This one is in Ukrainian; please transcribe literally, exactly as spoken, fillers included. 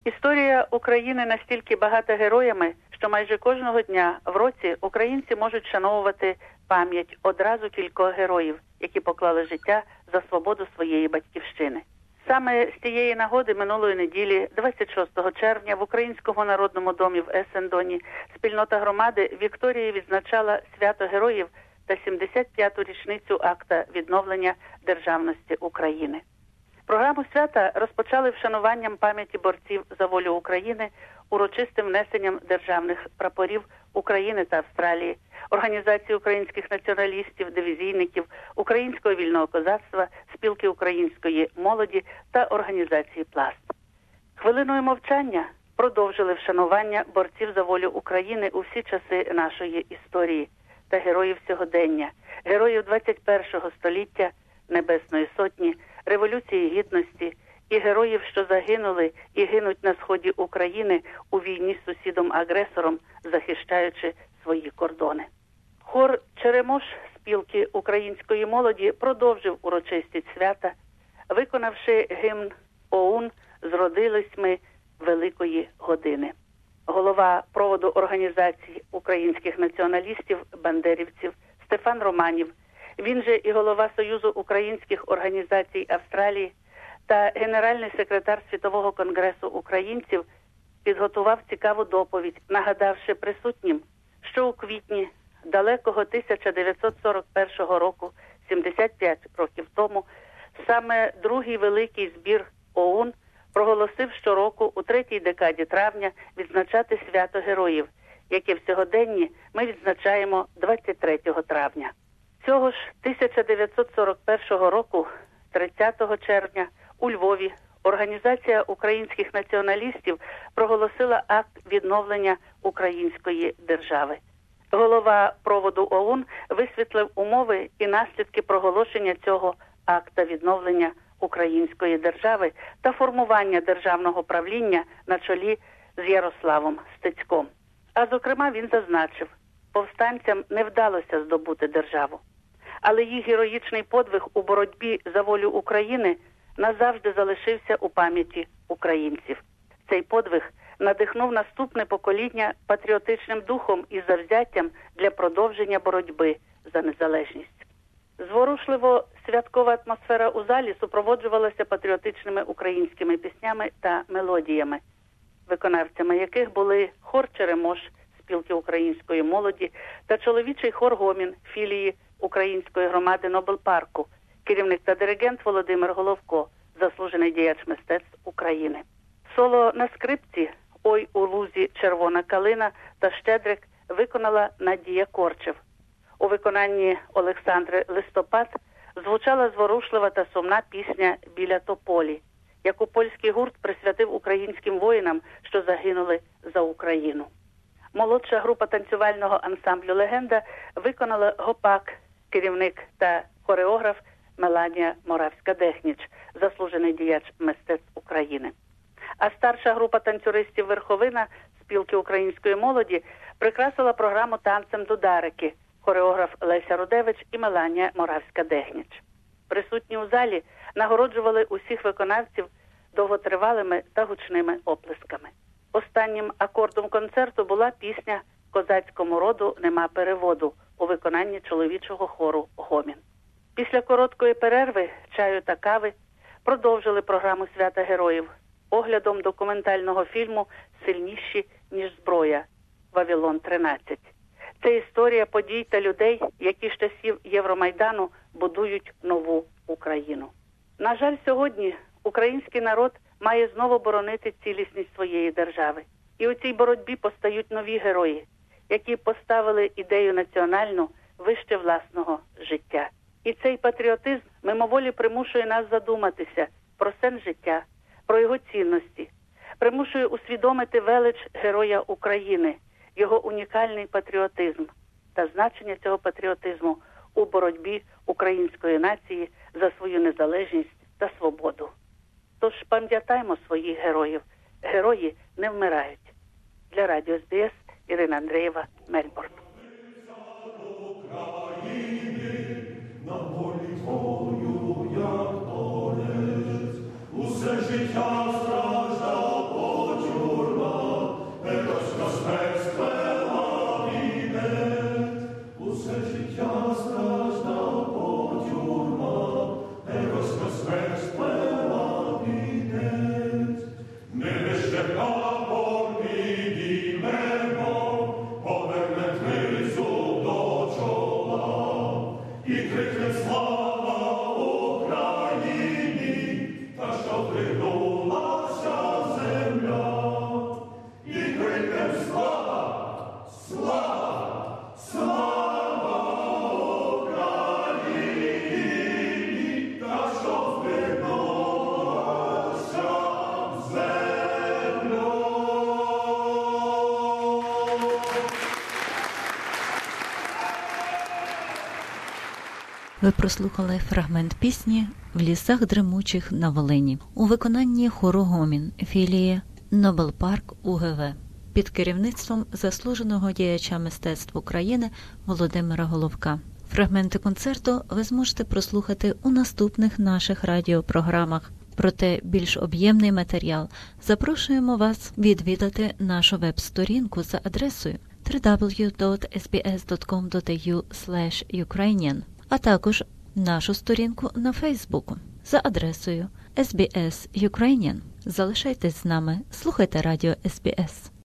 Історія України настільки багата героями, що майже кожного дня в році українці можуть вшановувати пам'ять одразу кількох героїв, які поклали життя за свободу своєї батьківщини. Саме з цієї нагоди минулої неділі, двадцять шостого червня, в Українському народному домі в Есендоні спільнота громади Вікторії відзначала свято героїв та сімдесят п'яту річницю акта відновлення державності України. Програму свята розпочали вшануванням пам'яті борців за волю України, урочистим внесенням державних прапорів України та Австралії, Організації українських націоналістів, дивізійників, Українського вільного козацтва, Спілки української молоді та організації «Пласт». Хвилиною мовчання продовжили вшанування борців за волю України у всі часи нашої історії та героїв сьогодення, героїв двадцять першого століття, Небесної Сотні, Революції Гідності і героїв, що загинули і гинуть на сході України у війні з сусідом-агресором, захищаючи свої кордони. Хор «Черемош» Спілки української молоді продовжив урочистість свята, виконавши гімн «ОУН «Зродились ми великої години». Голова проводу організації українських націоналістів, бандерівців Стефан Романів, він же і голова Союзу українських організацій Австралії та генеральний секретар Світового конгресу українців підготував цікаву доповідь, нагадавши присутнім, що у квітні далекого тисяча дев'ятсот сорок першого року, сімдесят п'ять років тому, саме другий великий збір ОУН проголосив щороку у третій декаді травня відзначати свято героїв, яке в сьогоденні ми відзначаємо двадцять третього травня. Цього ж тисяча дев'ятсот сорок першого року, тридцятого червня, у Львові Організація українських націоналістів проголосила акт відновлення української держави. Голова проводу ОУН висвітлив умови і наслідки проголошення цього акта відновлення української держави та формування державного правління на чолі з Ярославом Стецьком. А зокрема він зазначив, повстанцям не вдалося здобути державу, але їх героїчний подвиг у боротьбі за волю України назавжди залишився у пам'яті українців. Цей подвиг надихнув наступне покоління патріотичним духом і завзяттям для продовження боротьби за незалежність. Зворушливо святкова атмосфера у залі супроводжувалася патріотичними українськими піснями та мелодіями, виконавцями яких були хор «Черемош» Спілки української молоді та чоловічий хор «Гомін» філії Української громади Нобел-парку, керівник та диригент Володимир Головко, заслужений діяч мистецтв України. Соло на скрипці «Ой у лузі червона калина» та «Щедрик» виконала Надія Корчев. У виконанні Олександри Листопад звучала зворушлива та сумна пісня «Біля тополі», яку польський гурт присвятив українським воїнам, що загинули за Україну. Молодша група танцювального ансамблю «Легенда» виконала «Гопак», керівник та хореограф Меланія Моравська-Дехніч, заслужений діяч мистецтв України. А старша група танцюристів «Верховина» Спілки української молоді прикрасила програму танцем «Дударики», хореограф Леся Рудевич і Меланія Моравська-Дехніч. Присутні у залі нагороджували усіх виконавців довготривалими та гучними оплесками. Останнім акордом концерту була пісня «Козацькому роду нема переводу» у виконанні чоловічого хору «Гомін». Після короткої перерви, чаю та кави продовжили програму свята героїв оглядом документального фільму «Сильніші, ніж зброя. Вавилон тринадцять». Це історія подій та людей, які з часів Євромайдану будують нову Україну. На жаль, сьогодні український народ має знову боронити цілісність своєї держави. І у цій боротьбі постають нові герої, які поставили ідею національну вище власного життя. І цей патріотизм мимоволі примушує нас задуматися про сенс життя, про його цінності, примушує усвідомити велич Героя України, його унікальний патріотизм та значення цього патріотизму у боротьбі української нації за свою незалежність та свободу. Тож пам'ятаймо своїх героїв. Герої не вмирають. Для радіо ес бі ес Ірина Андрієва, Мельбурн. Усе життя страждав, Ви прослухали фрагмент пісні «В лісах дремучих на Волині» у виконанні хору «Гомін» філії Нобел Парк УГВ під керівництвом заслуженого діяча мистецтв України Володимира Головка. Фрагменти концерту ви зможете прослухати у наступних наших радіопрограмах. Проте більш об'ємний матеріал запрошуємо вас відвідати нашу веб-сторінку за адресою дабл ю дабл ю дабл ю крапка ес бі ес крапка ком крапка ей ю слеш юкрейніан, а також нашу сторінку на Фейсбуку за адресою ес бі ес Ukrainian. Залишайтесь з нами, слухайте радіо ес бі ес.